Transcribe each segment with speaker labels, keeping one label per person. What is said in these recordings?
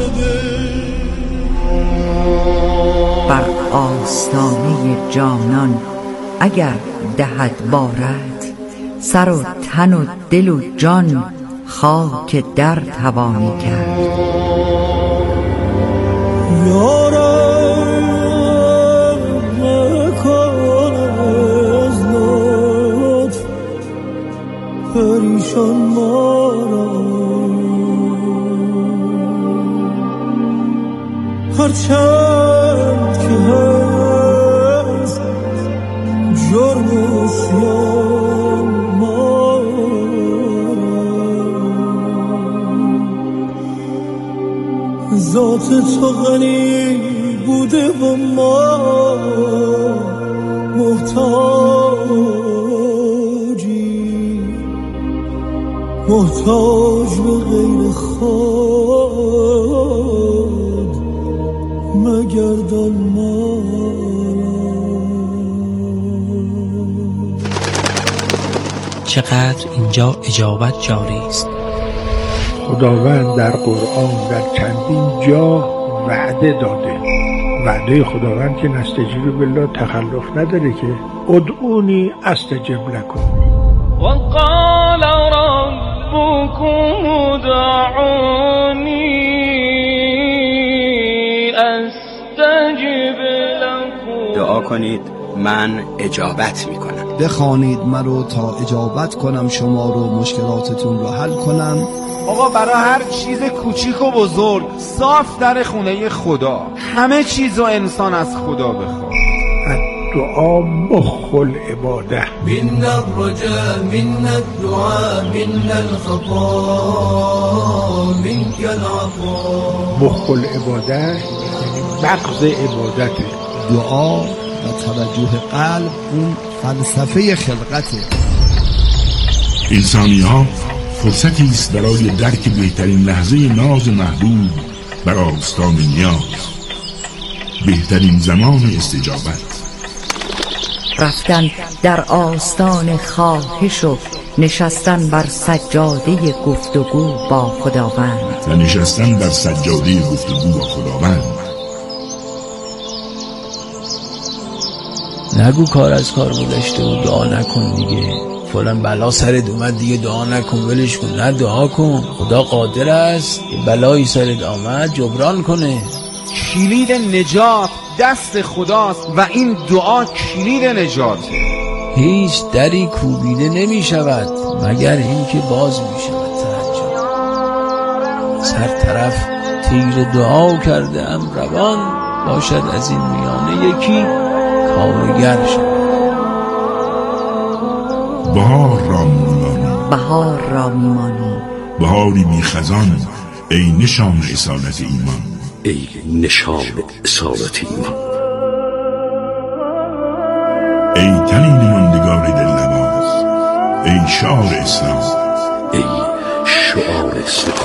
Speaker 1: بر آستانه جانان اگر دهد بارت، سر و تن و دل و جان خاک در توانی کرد.
Speaker 2: یارم نکن از لطف پریشان ما را، هرچند که هست جرم و عصیان ما را، ذات تو غنی بوده و ما محتاج به غیر خود مگردان ما را.
Speaker 3: چقدر اینجا اجابت جاری است.
Speaker 4: خداوند در قرآن در چندین جا وعده داده. وعده خداوند که نستجیب بالله تخلف نداره که ادعونی استجب لکم.
Speaker 2: وقال ربكم ادعوني استجب لكم.
Speaker 5: دعا کنید من اجابت میکنم.
Speaker 6: بخوانید مرا تا اجابت کنم شما رو، مشکلاتتون رو حل کنم.
Speaker 7: آقا برای هر چیز کوچیک و بزرگ صاف در خونه خدا. همه چیز و انسان از خدا بخواد.
Speaker 4: دعا مخ العباده.
Speaker 2: من الرجاء من الدعاء من الخطا منك العطاء.
Speaker 4: مخ العباده یعنی مغز عبادته.
Speaker 6: دعا و توجه قلب اون فلسفه خلقته.
Speaker 8: انسانی ها فرصتی است برای درک بهترین لحظه ناز محبوب بر آستان نیاز، بهترین زمان استجابت.
Speaker 1: رفتن در آستان خواهش و نشستن بر سجاده گفتگو با خداوند.
Speaker 8: و نشستن بر سجاده گفتگو با خداوند.
Speaker 3: نگو کار از کار گذشته و دعا نکن دیگه، فلان بلا سرت اومد دیگه دعا نکن، ولش کن. نه، دعا کن. خدا قادر است بلایی سرت آمد جبران کنه.
Speaker 7: کلید نجات دست خداست و این دعا کلید نجاته.
Speaker 3: هیچ دری کوبیده نمی شود مگر این که باز می شود. هر طرف تیر دعا کرده ام روان، باشد از این میانه یکی کارگر شد.
Speaker 8: بهار را میمانی،
Speaker 1: بهار را میمانی،
Speaker 8: بهاری بی خزان، ای نشان اصالت ایمان،
Speaker 5: ای نشان اصالت ایمان.
Speaker 8: ای تنین ماندگار دلنواز، ای شعار اسلام،
Speaker 5: ای شعار اسلام.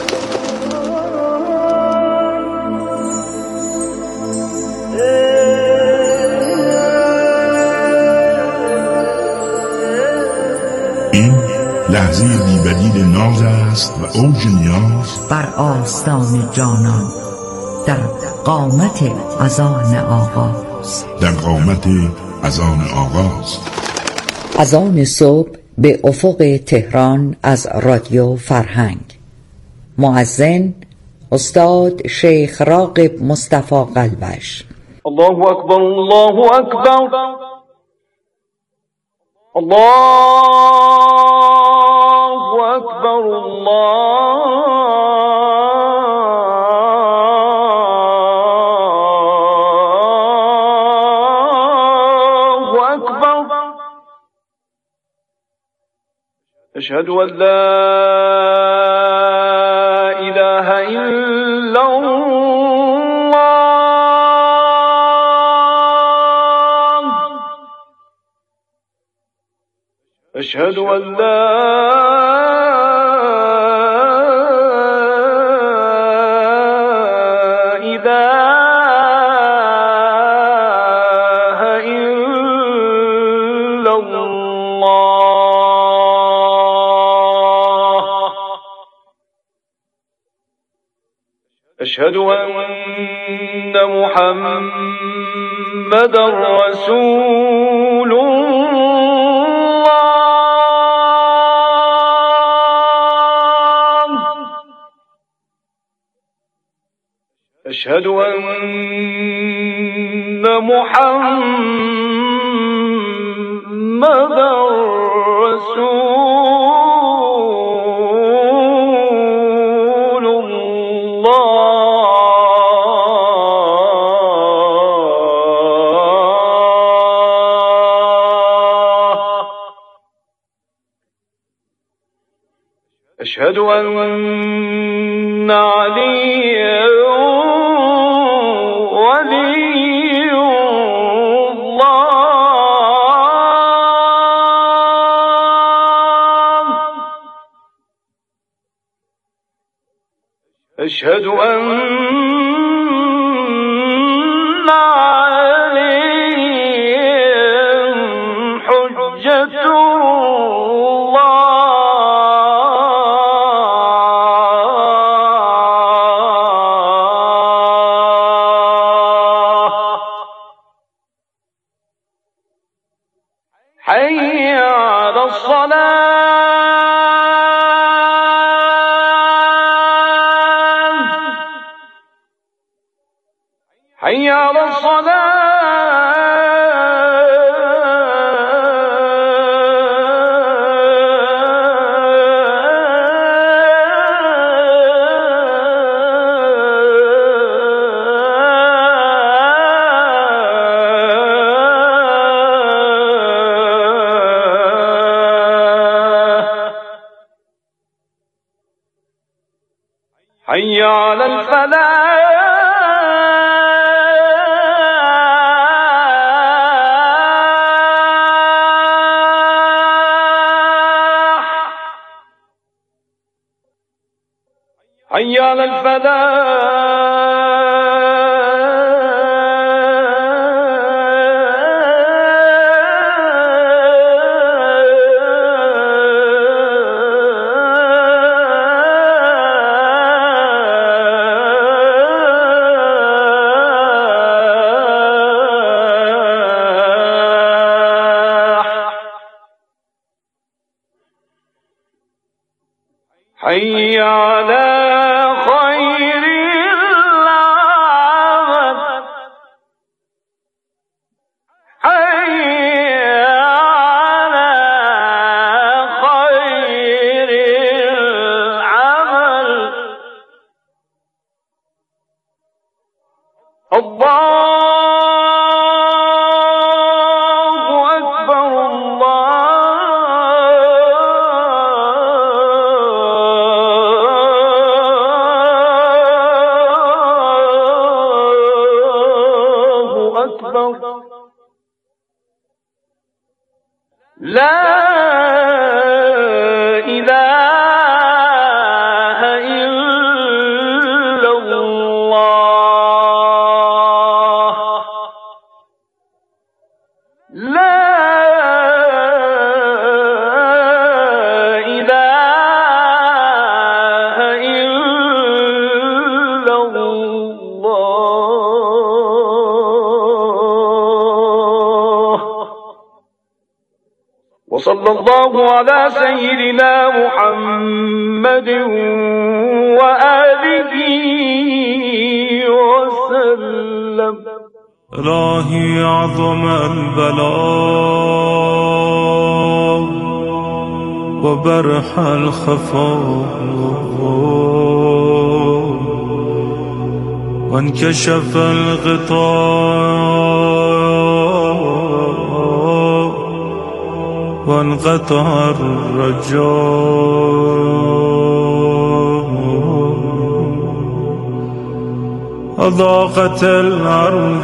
Speaker 8: این لحظه بی‌بدیل ناز است و اوج نیاز
Speaker 1: بر آستان جانان در قامت اذان آغاز.
Speaker 8: در قامت اذان آغاز.
Speaker 1: اذان صبح به افق تهران از رادیو فرهنگ. مؤذن استاد شیخ راغب مصطفی قلبش.
Speaker 2: الله اکبر الله اکبر الله اکبر الله اکبر. اشهد ان لا اله الا أشهد أن لا إله إلا الله أشهد أن محمدا رسول الله. أشهد أن محمدا رسول الله. أشهد أن عليا ولي الله. أشهد أن عليهم حجة حي على الصلاة. حي على حي على الفلاح. حي على حي على خير العمل. حي على خير العمل. الله أكبر. لا إله إلا الله. لا إله إلا الله. وصلى الله على سيدنا محمد وآله وسلم.
Speaker 9: إلهي أعظم البلاء وبرح الخفاء وانكشف الغطاء وانقطع الرجاء أضاقت الأرض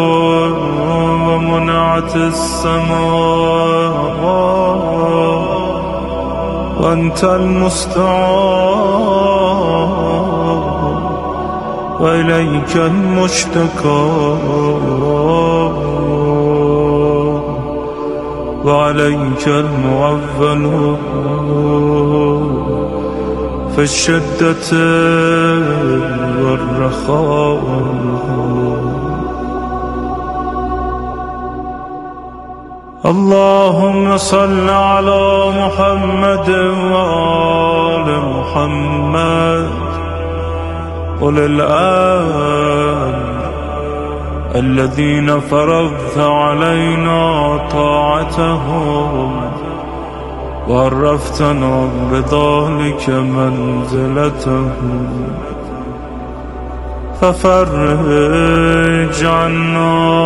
Speaker 9: ومنعت السماء وأنت المستعان وإليك المشتكى وعليك المعول في الشدة والرخاء. اللهم صل على محمد وآل محمد أولي الأمر الذين فرضت علينا طاعتهم وعرفتنا بذلك منزلتهم، ففرج عنا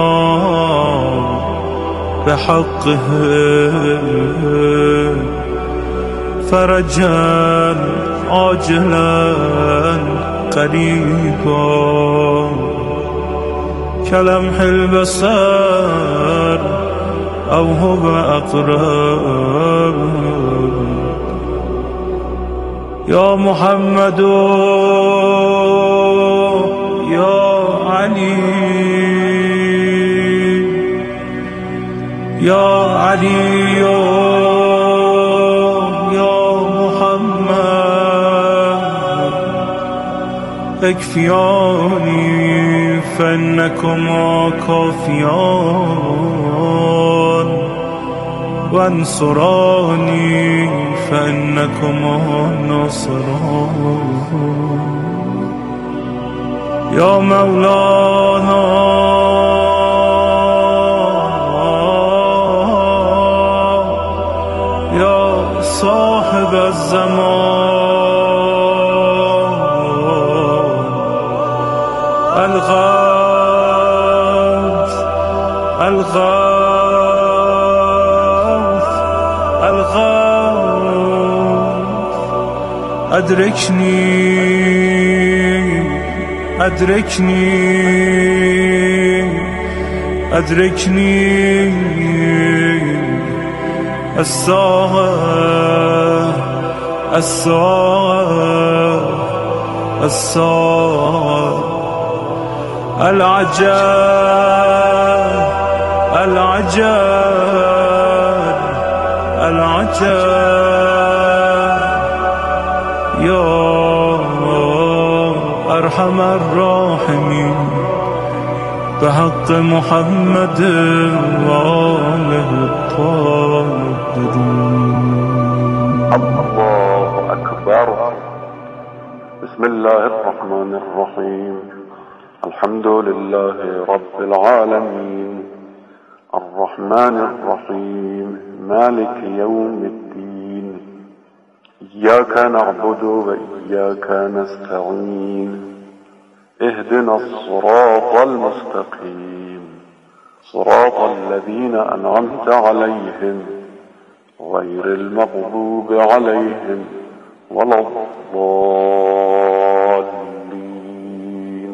Speaker 9: بحقه فرجا عاجلا قريبا كلمح البصر أو هو أقرب. يا محمد يا علي يا علي يا محمد اكفياني فإنكما كافيان وانصراني فإنكما ناصران. يا مولانا يا صاحب الزمان الغوث الغوث الغوث أدركني أدركني أدركني الساعة الساعة الساعة العجل العجل العجل. يا أرحم الراحمين بحق محمد وآله الطاهرين.
Speaker 10: الله أكبر. بسم الله الرحمن الرحيم. الحمد لله رب العالمين الرحمن الرحيم مالك يوم الدين إياك نعبد وإياك نستعين اهدنا الصراط المستقيم صراط الذين أنعمت عليهم غير المغضوب عليهم ولا الضالين.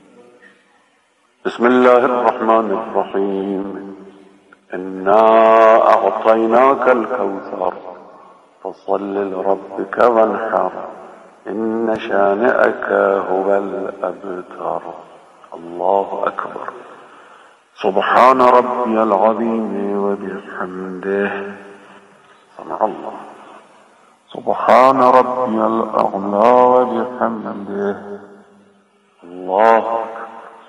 Speaker 10: بسم الله الرحمن الرحيم. إنا أعطيناك الكوثر فصل لربك وانحر إن شانئك هو الأبتر. الله أكبر. سبحان ربي العظيم وبحمده. سمع الله. سبحان ربي الأعلى وبحمده. الله أكبر.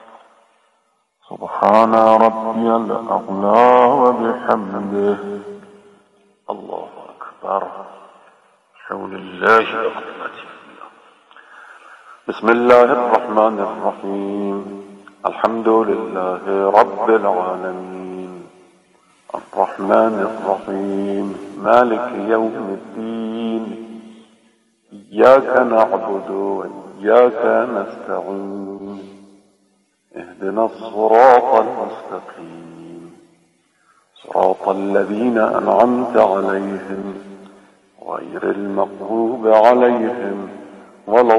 Speaker 10: سبحان ربي الأعلى وبحمده. الله أكبر. حول الله وقوته. بسم الله الرحمن الرحيم. الحمد لله رب العالمين الرحمن الرحيم مالك يوم الدين إياك نعبد وإياك نستعين اهدنا الصراط المستقيم صراط الذين أنعمت عليهم غير المغضوب عليهم ولا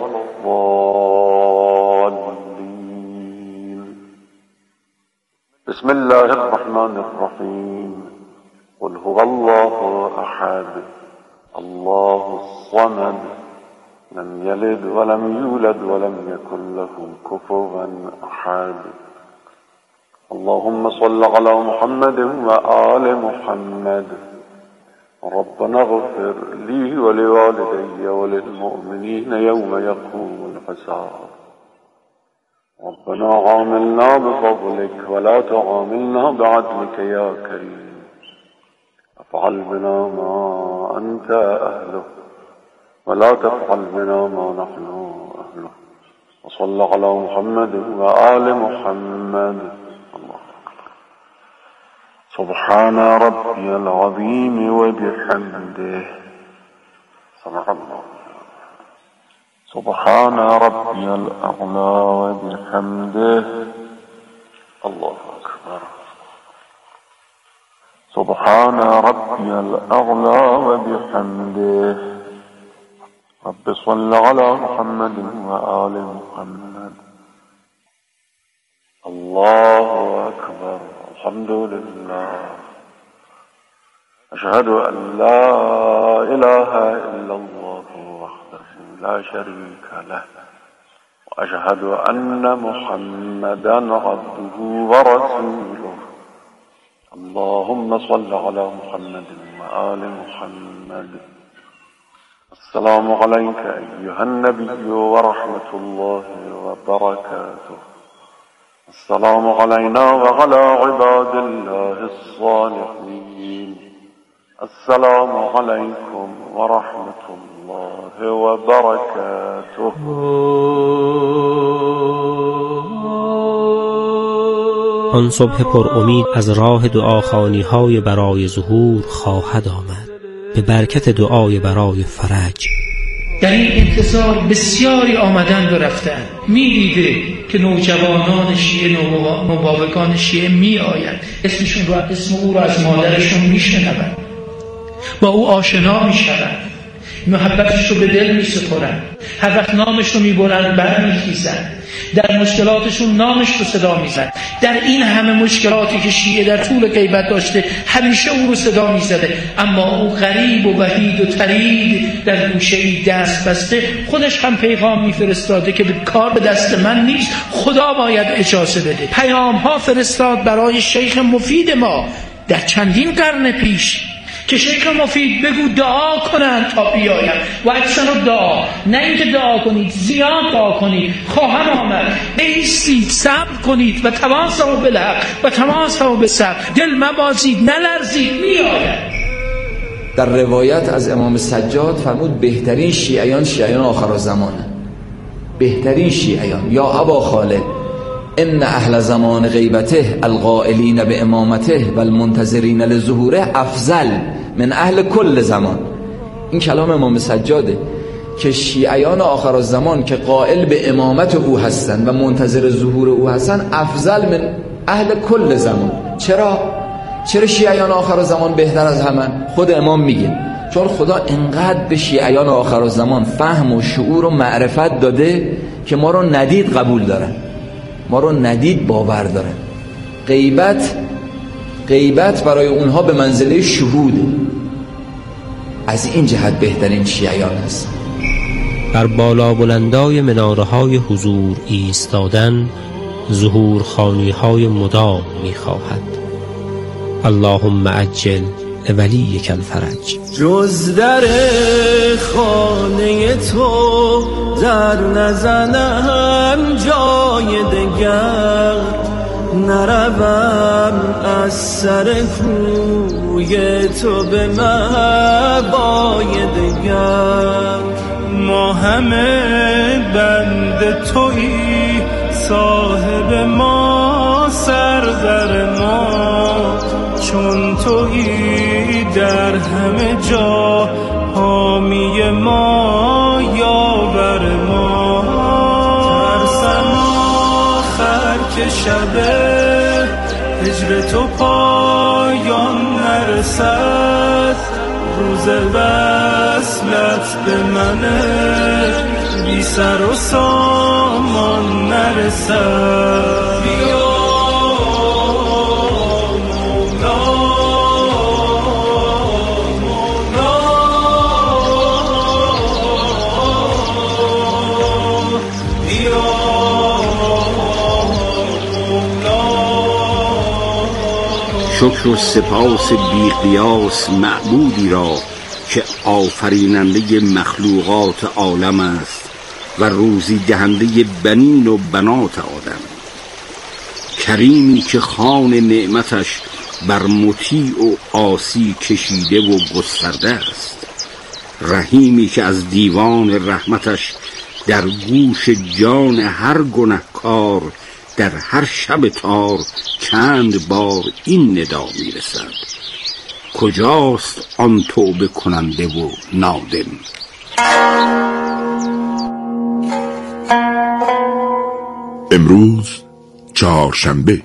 Speaker 10: الضالين. بسم الله الرحمن الرحيم. قل هو الله أحد الله الصمد لم يلد ولم يولد ولم يكن له كفوا أحد. اللهم صل على محمد وآل محمد ربنا اغفر لي ولوالدي وللمؤمنين يوم يقوم الحساب ربنا عاملنا بفضلك ولا تعاملنا بعدلك يا كريم افعل بنا ما أنت أهله ولا تفعل بنا ما نحن أهله وصلى على محمد وآل محمد. الله سبحان ربي العظيم وبحمده صدق الله. سبحان ربي الأعلى وبحمده. الله أكبر. سبحان ربي الأعلى وبحمده. رب صل على محمد وآل محمد. الله أكبر. الحمد لله. أشهد أن لا إله إلا الله وحده لا شريك له وأشهد أن محمدا عبده ورسوله. اللهم صل على محمد وآل محمد. السلام عليك أيها النبي ورحمة الله وبركاته. السلام علينا وعلى عباد الله الصالحين. السلام عليكم ورحمة الله وبركاته.
Speaker 11: آن صبح پر امید از راه دعاخوانی‌های برای ظهور خواهد آمد به برکت دعای برای فرج.
Speaker 12: در این انتظار بسیاری آمدند و رفتند. می‌دیده که نوجوانان شیعه، نوباوگان شیعه می‌آیند، اسمشون رو، اسم او را از مادرشون می‌شنوند، با او آشنا می‌شوند، محبتش رو به دل می‌سپارند، هر وقت نامش رو می‌برند برمی‌خیزند، در مشکلاتشون نامش رو صدا می‌زنند. در این همه مشکلاتی که شیعه در طول غیبت داشته همیشه او رو صدا می‌زده، اما او غریب و وحید و طرید در گوشه‌ای دست بسته خودش هم پیغام می‌فرستاده که کار به دست من نیست، خدا باید اجازه بده. پیام‌ها فرستاد برای شیخ مفید ما در چندین قرن پیش که شیخ مفید بگو دعا کنند تا بیایم و اکثر دعا، نه اینکه دعا کنید زیاد دعا کنید، خواهم آمد، بایستید، صبر کنید و تواصوا بالحق و تواصوا بالصبر، دل مبازید، نلرزید، میآید.
Speaker 13: در روایت از امام سجاد فرمود بهترین شیعیان آخرالزمانه. بهترین شیعیان یا ابا خالد ان اهل زمان غیبته القائلین به امامته و المنتظرین لظهوره افضل من اهل کل زمان. این کلام امام سجاده که شیعیان آخرالزمان که قائل به امامت او هستند و منتظر ظهور او هستند افضل من اهل کل زمان. چرا شیعیان آخرالزمان بهتر از همه؟ خود امام میگه چون خدا انقدر به شیعیان آخرالزمان فهم و شعور و معرفت داده که ما رو ندید قبول دارن، ما رو ندید باور دارن. غیبت برای اونها به منزله شهوده. از این جهت بهترین شیعیان هست.
Speaker 11: بر بالا بلندای مناره‌های حضور ایستادن ظهور خوانی‌های مدام می‌خواهد. اللهم عجل ولیک الفرج.
Speaker 14: جز در خانه تو در نزنم جای دگر، نروم از سر کوی تو به مهبای دگر.
Speaker 9: ما همه بند تویی، صاحب ما سرور ما، چون تویی در همه جا حامی ما یاور ما. ترسم آخر که شب هجر تو پایان نرسد، روز وصلت به من بی سر و سامان نرسد.
Speaker 5: شکر و سپاس بی قیاس معبودی را که آفریننده مخلوقات عالم است و روزی دهنده بنین و بنات آدم. کریمی که خوان نعمتش بر مطیع و عاصی کشیده و گسترده است. رحیمی که از دیوان رحمتش در گوش جان هر گنهکار در هر شب تار چند بار این ندا میرسد: کجاست آن توبه کننده و نادم؟
Speaker 8: امروز چهارشنبه.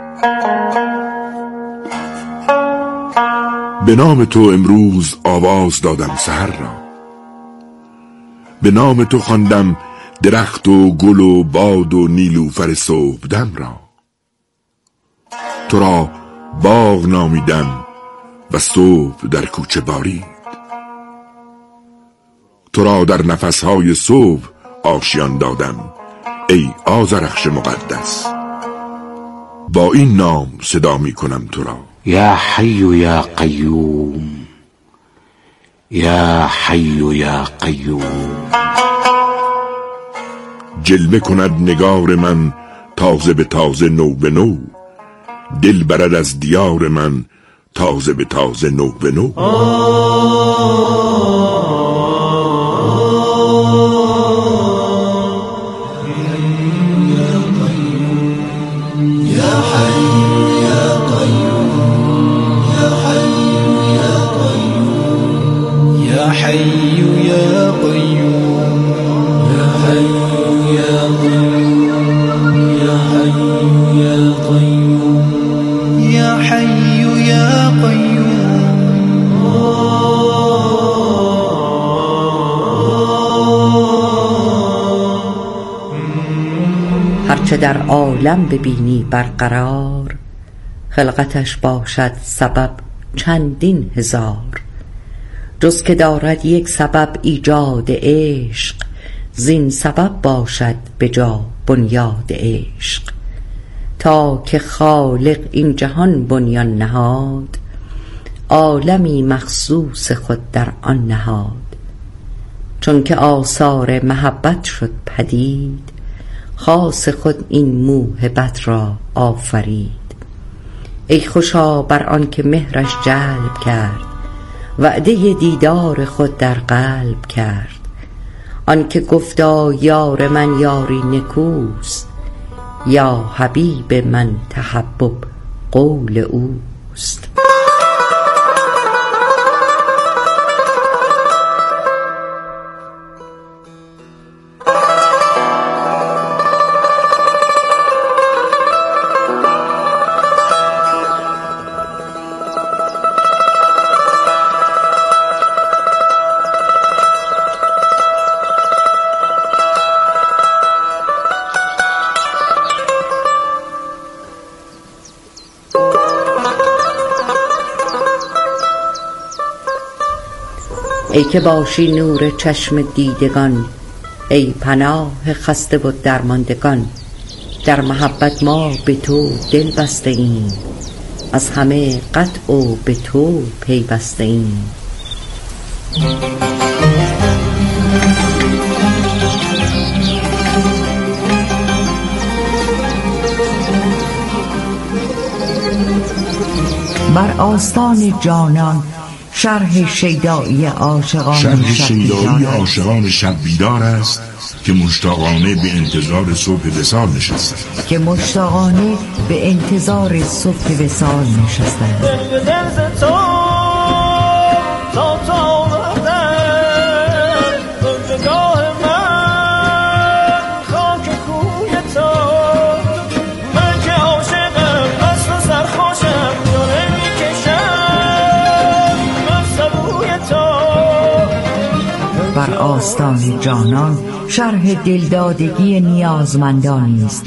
Speaker 8: به نام تو امروز آواز دادم سحر را، به نام تو خواندم درخت و گل و باد و نیلوفر صبحدم را. تو را باغ نامیدم و صبح در کوچه بارید. تو را در نفسهای صبح آشیان دادم ای آذرخش مقدس. با این نام صدا می کنم تو را:
Speaker 5: یا حی یا قیوم، یا حی یا قیوم.
Speaker 8: جلوه کند نگار من تازه به تازه، نو به نو. دل برد از دیار من تازه به تازه، نو به نو.
Speaker 1: هرچه در عالم ببینی برقرار، خلقتش باشد سبب چندین هزار. جز که دارد یک سبب ایجاد عشق، زین سبب باشد به جا بنیاد عشق. تا که خالق این جهان بنیان نهاد، عالمی مخصوص خود در آن نهاد. چون که آثار محبت شد پدید، خاص خود این موهبت را آفرید. ای خوشا بر آن که مهرش جلب کرد، وعده دیدار خود در قلب کرد. آن که گفتا یار من یاری نکوست، یا حبیب من تحبب قول اوست. ای که باشی نور چشم دیدگان، ای پناه خسته و درماندگان. در محبت ما به تو دل بسته ایم، از همه قطع و به تو پیوسته ایم. بر آستان جانان شرح شیدایی عاشقان
Speaker 8: شب بیدار است که مشتاقانه به انتظار صبح وصال نشستند.
Speaker 1: بر آستان جانان شرح دلدادگی نیازمندانی است.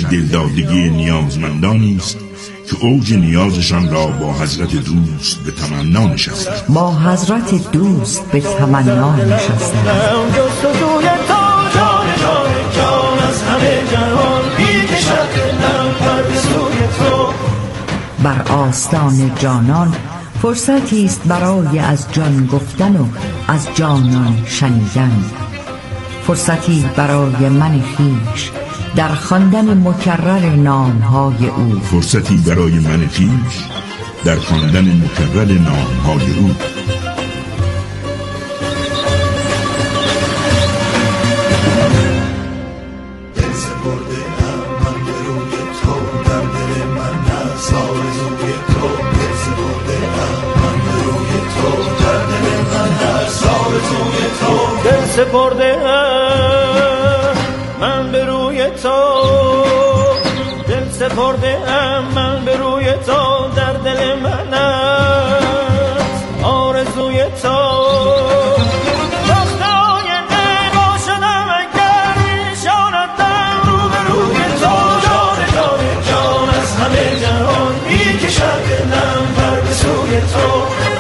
Speaker 8: که اوج نیازشان را با حضرت دوست به تمنا نشستند.
Speaker 1: بر آستان جانان فرصتی است برای از جان گفتن و از جانان شنیدن، فرصتی برای من خویش در خواندن مکرر نامهای او،
Speaker 8: فرصتی برای من خویش در خواندن مکرر نامهای او.
Speaker 14: سپرده من به روی تو، دل سپرده من به روی تو، در دل من است آرزوی تو. وقتای نگاه شدم اگر میشاندم رو به روی تو، جان جان جان از همه جهان میکشد دلم بر به سوی تو.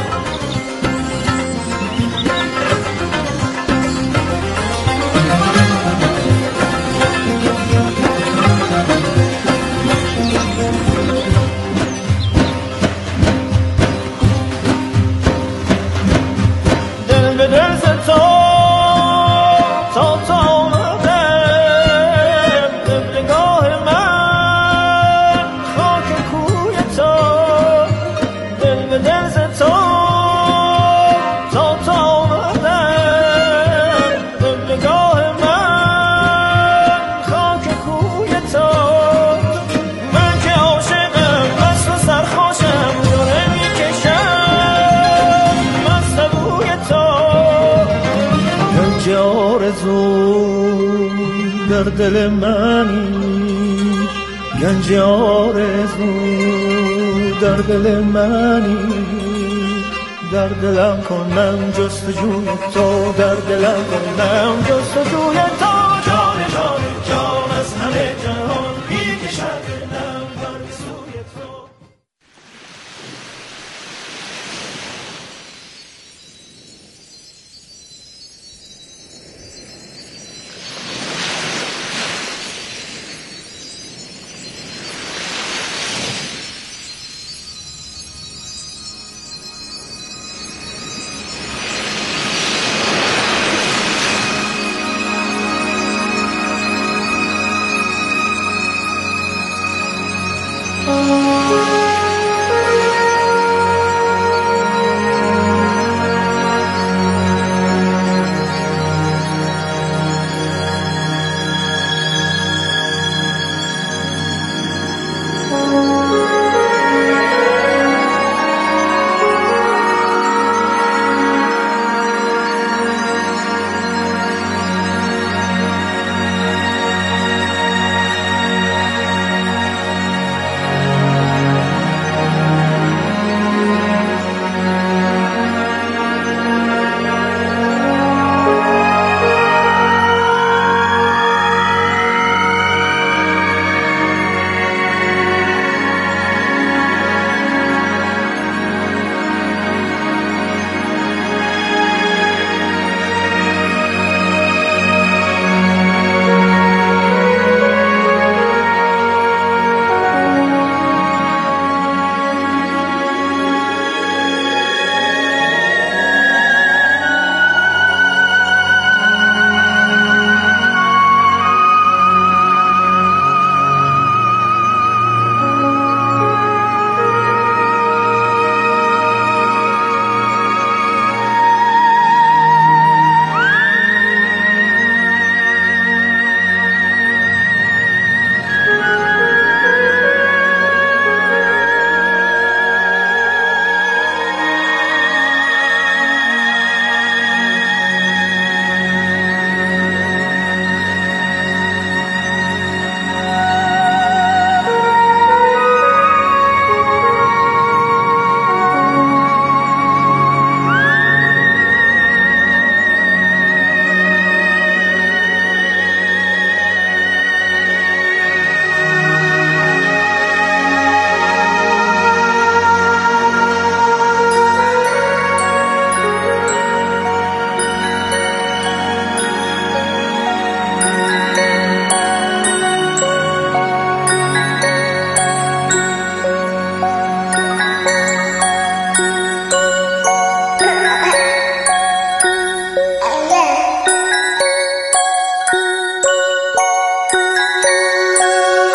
Speaker 14: در دل منی گنج آرزو، در دل منی در دلم کنم جستجوی تو، در دلم کنم جستجوی تو. جان جان جان از همه جهان میکشد دلم بر به سوی تو. Oh